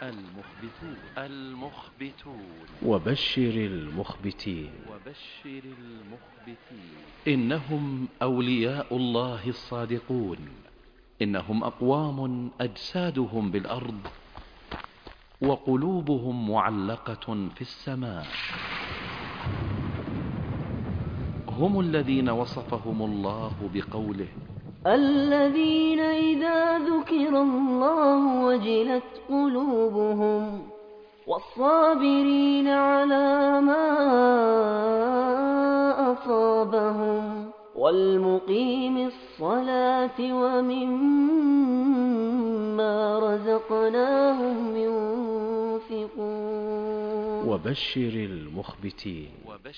المخبتون. وبشر المخبتين. إنهم أولياء الله الصادقون. إنهم أقوام أجسادهم بالأرض وقلوبهم معلقة في السماء. هم الذين وصفهم الله بقوله: الذين إذا ذكر الله وجلت قلوبهم والصابرين على ما أصابهم والمقيم الصلاة ومما رزقناهم ينفقون. وبشر المخبتين.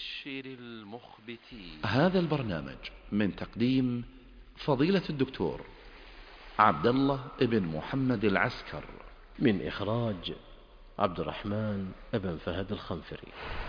هذا البرنامج من تقديم فضيلة الدكتور عبد الله بن محمد العسكر، من إخراج عبد الرحمن بن فهد الخنفري.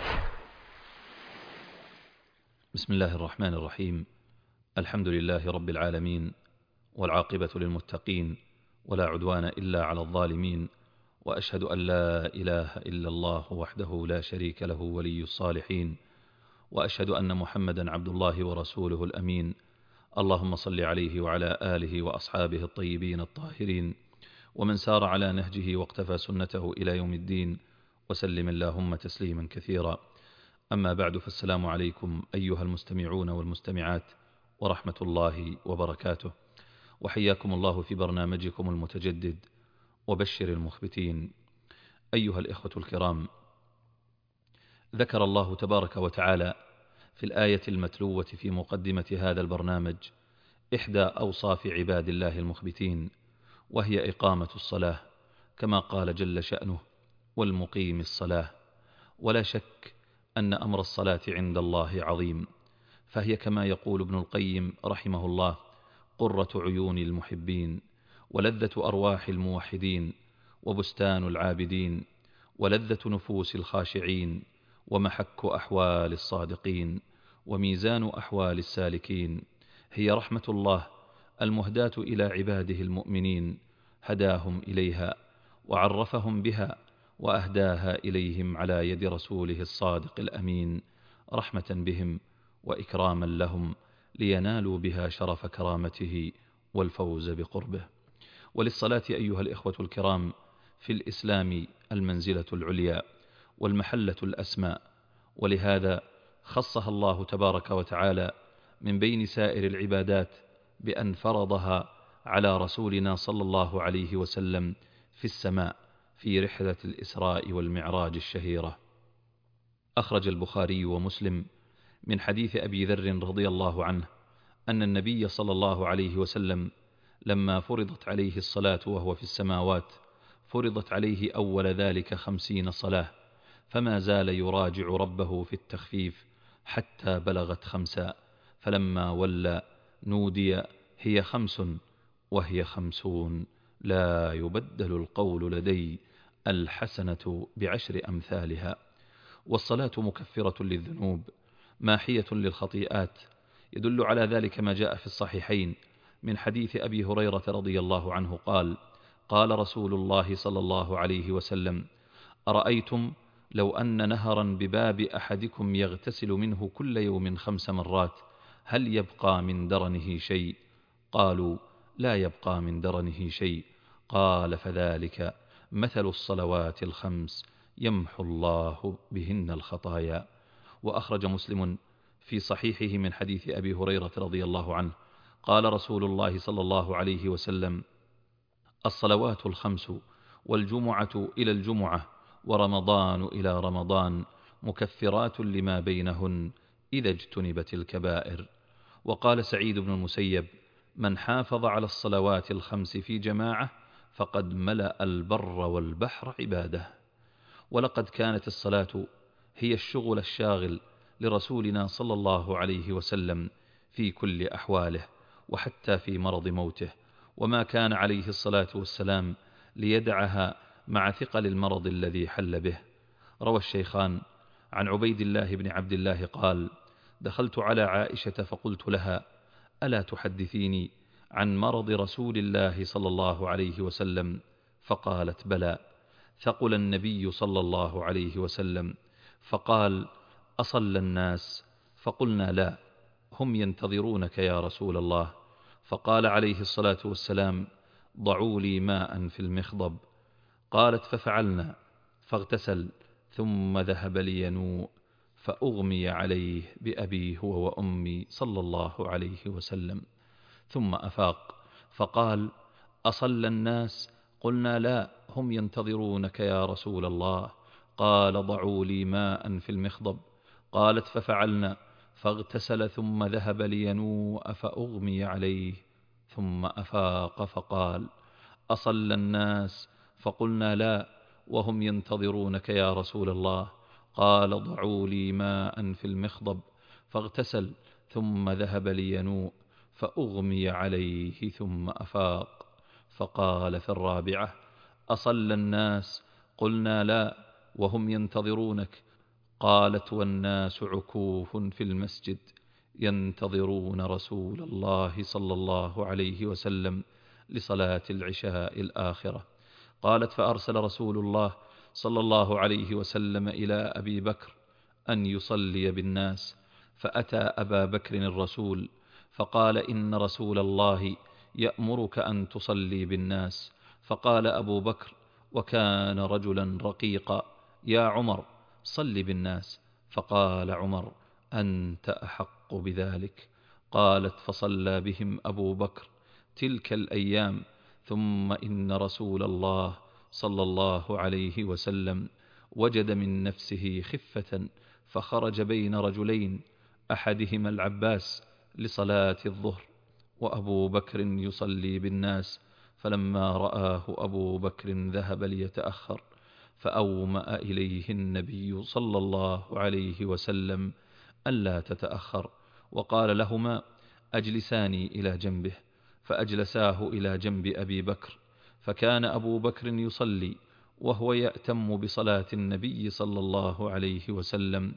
بسم الله الرحمن الرحيم. الحمد لله رب العالمين، والعاقبة للمتقين، ولا عدوان إلا على الظالمين، وأشهد أن لا إله إلا الله وحده لا شريك له ولي الصالحين، وأشهد أن محمدا عبد الله ورسوله الأمين. اللهم صل عليه وعلى آله وأصحابه الطيبين الطاهرين، ومن سار على نهجه واقتفى سنته إلى يوم الدين، وسلم اللهم تسليما كثيرا. أما بعد، فالسلام عليكم أيها المستمعون والمستمعات ورحمة الله وبركاته، وحياكم الله في برنامجكم المتجدد وبشر المخبتين. أيها الإخوة الكرام، ذكر الله تبارك وتعالى في الآية المتلوة في مقدمة هذا البرنامج إحدى أوصاف عباد الله المخبتين، وهي إقامة الصلاة، كما قال جل شأنه: والمقيم الصلاة. ولا شك أن أمر الصلاة عند الله عظيم، فهي كما يقول ابن القيم رحمه الله: قرة عيون المحبين، ولذة أرواح الموحدين، وبستان العابدين، ولذة نفوس الخاشعين، ومحك أحوال الصادقين، وميزان أحوال السالكين. هي رحمة الله المهداة إلى عباده المؤمنين، هداهم إليها وعرفهم بها وأهداها إليهم على يد رسوله الصادق الأمين، رحمة بهم وإكراما لهم، لينالوا بها شرف كرامته والفوز بقربه. وللصلاة أيها الإخوة الكرام في الإسلام المنزلة العليا والمحلة الأسمى، ولهذا خصها الله تبارك وتعالى من بين سائر العبادات بأن فرضها على رسولنا صلى الله عليه وسلم في السماء في رحلة الإسراء والمعراج الشهيرة. أخرج البخاري ومسلم من حديث أبي ذر رضي الله عنه أن النبي صلى الله عليه وسلم لما فرضت عليه الصلاة وهو في السماوات فرضت عليه أول ذلك 50 صلاة، فما زال يراجع ربه في التخفيف حتى بلغت 5، فلما ولى نودي: هي 5 وهي 50، لا يبدل القول لدي، الحسنة ب10 أمثالها. والصلاة مكفرة للذنوب، ماحية للخطيئات. يدل على ذلك ما جاء في الصحيحين من حديث أبي هريرة رضي الله عنه قال: قال رسول الله صلى الله عليه وسلم: أرأيتم لو أن نهرا بباب أحدكم يغتسل منه كل يوم 5 مرات، هل يبقى من درنه شيء؟ قالوا: لا يبقى من درنه شيء. قال: فذلك مثل الصلوات ال5 يمحو الله بهن الخطايا. وأخرج مسلم في صحيحه من حديث أبي هريرة رضي الله عنه قال رسول الله صلى الله عليه وسلم: الصلوات ال5 والجمعة إلى الجمعة ورمضان إلى رمضان مكفرات لما بينهن إذا اجتنبت الكبائر. وقال سعيد بن المسيب: من حافظ على الصلوات ال5 في جماعة فقد ملأ البر والبحر عباده. ولقد كانت الصلاة هي الشغل الشاغل لرسولنا صلى الله عليه وسلم في كل أحواله، وحتى في مرض موته، وما كان عليه الصلاة والسلام ليدعها مع ثقل المرض الذي حل به. روى الشيخان عن عبيد الله بن عبد الله قال: دخلت على عائشة فقلت لها: ألا تحدثيني عن مرض رسول الله صلى الله عليه وسلم؟ فقالت: بلى. ثقل النبي صلى الله عليه وسلم فقال: أصلى الناس؟ فقلنا: لا، هم ينتظرونك يا رسول الله. فقال عليه الصلاة والسلام: ضعوا لي ماء في المخضب. قالت: ففعلنا، فاغتسل ثم ذهب لينوء، فأغمي عليه بأبي هو وأمي صلى الله عليه وسلم، ثم أفاق فقال: أصلى الناس؟ قلنا: لا، هم ينتظرونك يا رسول الله. قال: ضعوا لي ماء في المخضب. قالت: ففعلنا، فاغتسل ثم ذهب لينوء فأغمي عليه، ثم أفاق فقال: أصلى الناس؟ فقلنا: لا، وهم ينتظرونك يا رسول الله. قال: ضعوا لي ماء في المخضب. فاغتسل ثم ذهب لينوء فأغمي عليه ثم أفاق. فقال في الرابعة: أصلى الناس؟ قلنا: لا، وهم ينتظرونك. قالت: والناس عكوف في المسجد ينتظرون رسول الله صلى الله عليه وسلم لصلاة العشاء الآخرة. قالت: فأرسل رسول الله صلى الله عليه وسلم إلى أبي بكر أن يصلي بالناس، فأتى أبا بكر الرسول فقال: إن رسول الله يأمرك أن تصلي بالناس. فقال أبو بكر وكان رجلا رقيقا: يا عمر، صل بالناس. فقال عمر: أنت أحق بذلك. قالت: فصلى بهم أبو بكر تلك الأيام. ثم إن رسول الله صلى الله عليه وسلم وجد من نفسه خفة، فخرج بين رجلين، أحدهما العباس، لصلاة الظهر، وأبو بكر يصلي بالناس. فلما رآه أبو بكر ذهب ليتأخر، فأومأ إليه النبي صلى الله عليه وسلم ألا تتأخر، وقال لهما: أجلساني إلى جنبه. فأجلساه إلى جنب أبي بكر، فكان أبو بكر يصلي وهو يأتم بصلاة النبي صلى الله عليه وسلم،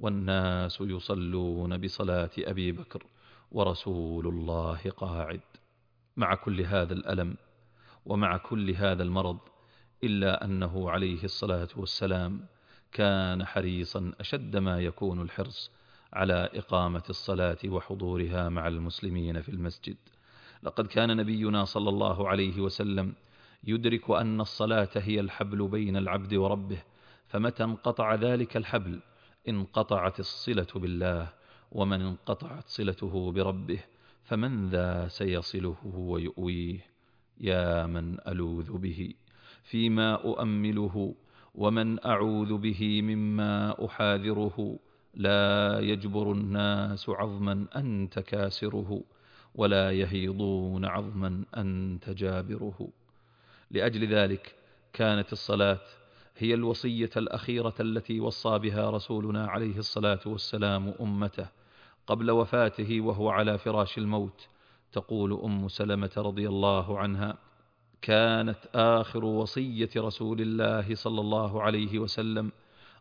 والناس يصلون بصلاة أبي بكر ورسول الله قاعد. مع كل هذا الألم ومع كل هذا المرض، إلا أنه عليه الصلاة والسلام كان حريصا أشد ما يكون الحرص على إقامة الصلاة وحضورها مع المسلمين في المسجد. لقد كان نبينا صلى الله عليه وسلم يدرك أن الصلاة هي الحبل بين العبد وربه، فمتى انقطع ذلك الحبل انقطعت الصلة بالله، ومن انقطعت صلته بربه فمن ذا سيصله ويؤويه؟ يا من ألوذ به فيما أؤمله، ومن أعوذ به مما أحاذره. لا يجبر الناس عظما أنت كاسره، ولا يهيضون عظما أنت جابره. لأجل ذلك كانت الصلاة هي الوصية الأخيرة التي وصى بها رسولنا عليه الصلاة والسلام أمته قبل وفاته وهو على فراش الموت. تقول أم سلمة رضي الله عنها: كانت آخر وصية رسول الله صلى الله عليه وسلم: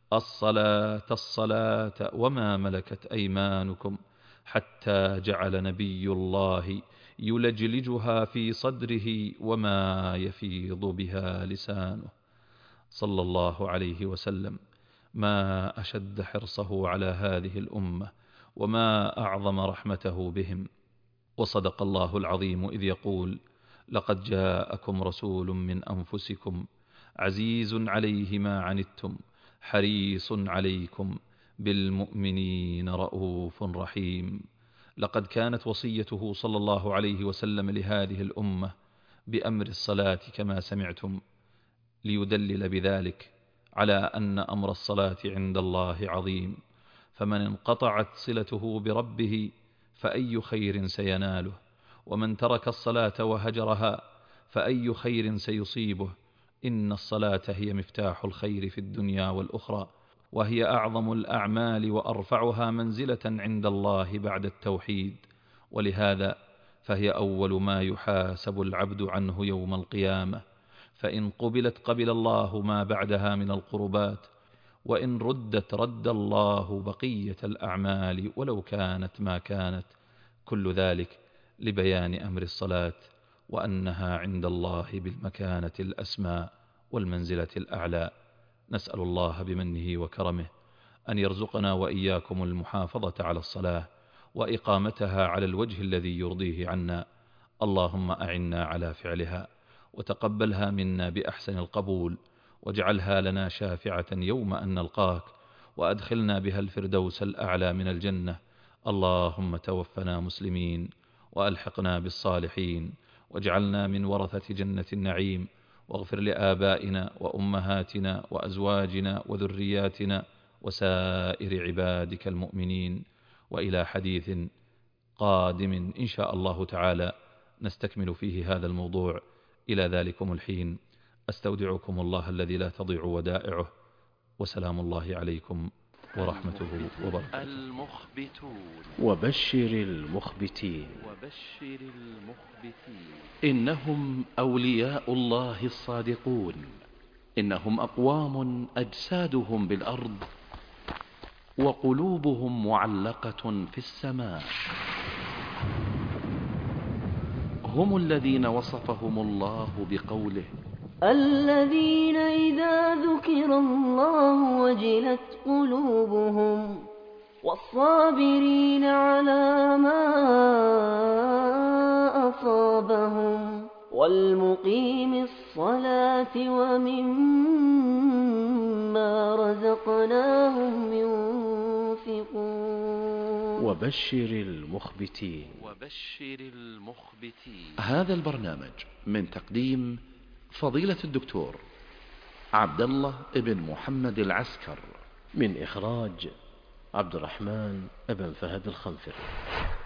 الصلاة الصلاة وما ملكت أيمانكم، حتى جعل نبي الله يلجلجها في صدره وما يفيض بها لسانه صلى الله عليه وسلم. ما أشد حرصه على هذه الأمة، وما أعظم رحمته بهم. وصدق الله العظيم إذ يقول: لقد جاءكم رسول من أنفسكم عزيز عليه ما عنتم حريص عليكم بالمؤمنين رؤوف رحيم. لقد كانت وصيته صلى الله عليه وسلم لهذه الأمة بأمر الصلاة كما سمعتم، ليدلل بذلك على أن أمر الصلاة عند الله عظيم، فمن انقطعت صلته بربه فأي خير سيناله، ومن ترك الصلاة وهجرها فأي خير سيصيبه. إن الصلاة هي مفتاح الخير في الدنيا والأخرى، وهي أعظم الأعمال وأرفعها منزلة عند الله بعد التوحيد، ولهذا فهي أول ما يحاسب العبد عنه يوم القيامة، فإن قبلت قبل الله ما بعدها من القربات، وإن ردت رد الله بقية الأعمال ولو كانت ما كانت. كل ذلك لبيان أمر الصلاة، وأنها عند الله بالمكانة الأسمى والمنزلة الأعلى. نسأل الله بمنه وكرمه أن يرزقنا وإياكم المحافظة على الصلاة وإقامتها على الوجه الذي يرضيه عنا. اللهم أعنا على فعلها وتقبلها منا بأحسن القبول، واجعلها لنا شافعة يوم أن نلقاك، وأدخلنا بها الفردوس الأعلى من الجنة. اللهم توفنا مسلمين وألحقنا بالصالحين، واجعلنا من ورثة جنة النعيم، واغفر لآبائنا وأمهاتنا وأزواجنا وذرياتنا وسائر عبادك المؤمنين. وإلى حديث قادم إن شاء الله تعالى نستكمل فيه هذا الموضوع. إلى ذلكم الحين أستودعكم الله الذي لا تضيع ودائعه، وسلام الله عليكم ورحمته وبركاته. المخبتون. وبشر المخبتين. وبشر المخبتين. إنهم أولياء الله الصادقون، إنهم أقوام أجسادهم بالأرض وقلوبهم معلقة في السماء. هم الذين وصفهم الله بقوله: الذين إذا ذكر الله وجلت قلوبهم والصابرين على ما أصابهم والمقيم الصلاة ومما رزقناهم ينفقون. وبشر المخبتين. وبشر المخبتين. هذا البرنامج من تقديم فضيلة الدكتور عبد الله بن محمد العسكر، من إخراج عبد الرحمن بن فهد الخنفر.